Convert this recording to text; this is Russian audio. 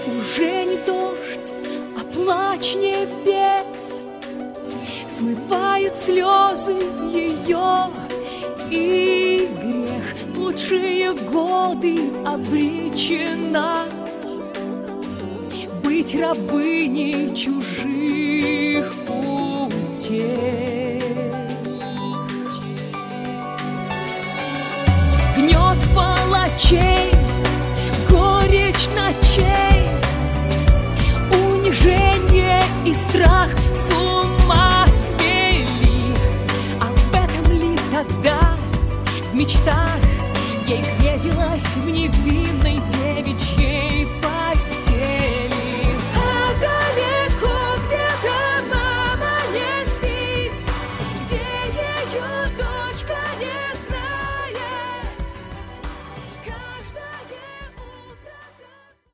Уже не дождь, а плач небес смывают слезы ее, и грех в лучшие годы обречена быть рабыней чужих утех. Гнет палачей, горечь ночей, унижение и страх с ума свели. Об этом ли тогда в мечтах ей грезилось в невинности?